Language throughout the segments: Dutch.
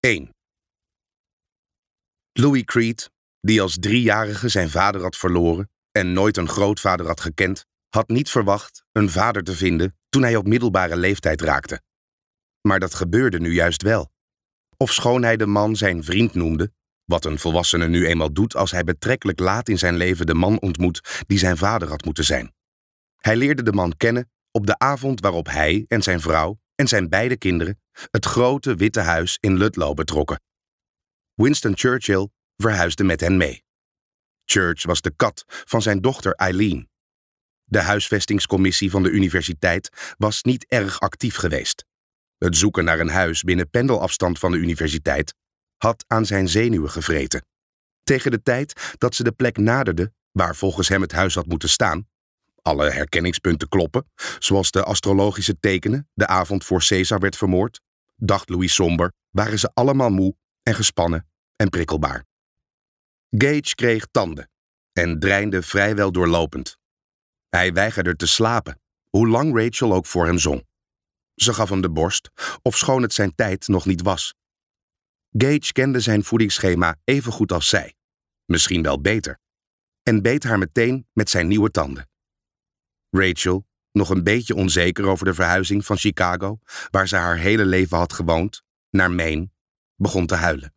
1. Louis Creed, die als 3-jarige zijn vader had verloren en nooit een grootvader had gekend, had niet verwacht een vader te vinden toen hij op middelbare leeftijd raakte. Maar dat gebeurde nu juist wel. Ofschoon hij de man zijn vriend noemde, wat een volwassene nu eenmaal doet als hij betrekkelijk laat in zijn leven de man ontmoet die zijn vader had moeten zijn. Hij leerde de man kennen op de avond waarop hij en zijn vrouw en zijn beide kinderen het grote witte huis in Ludlow betrokken. Winston Churchill verhuisde met hen mee. Church was de kat van zijn dochter Eileen. De huisvestingscommissie van de universiteit was niet erg actief geweest. Het zoeken naar een huis binnen pendelafstand van de universiteit had aan zijn zenuwen gevreten. Tegen de tijd dat ze de plek naderde waar volgens hem het huis had moeten staan, alle herkenningspunten kloppen, zoals de astrologische tekenen de avond voor Caesar werd vermoord, dacht Louis somber, waren ze allemaal moe en gespannen en prikkelbaar. Gage kreeg tanden en dreinde vrijwel doorlopend. Hij weigerde te slapen, hoe lang Rachel ook voor hem zong. Ze gaf hem de borst, ofschoon het zijn tijd nog niet was. Gage kende zijn voedingsschema even goed als zij, misschien wel beter, en beet haar meteen met zijn nieuwe tanden. Rachel, nog een beetje onzeker over de verhuizing van Chicago, waar ze haar hele leven had gewoond, naar Maine, begon te huilen.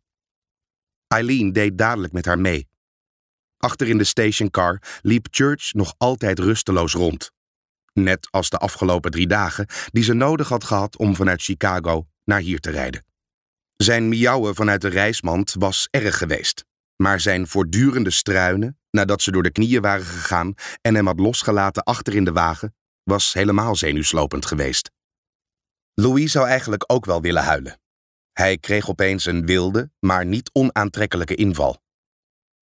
Eileen deed dadelijk met haar mee. Achter in de stationcar liep Church nog altijd rusteloos rond. Net als de afgelopen 3 dagen die ze nodig had gehad om vanuit Chicago naar hier te rijden. Zijn miauwen vanuit de reismand was erg geweest, maar zijn voortdurende struinen, nadat ze door de knieën waren gegaan en hem had losgelaten achter in de wagen, was helemaal zenuwslopend geweest. Louis zou eigenlijk ook wel willen huilen. Hij kreeg opeens een wilde, maar niet onaantrekkelijke inval.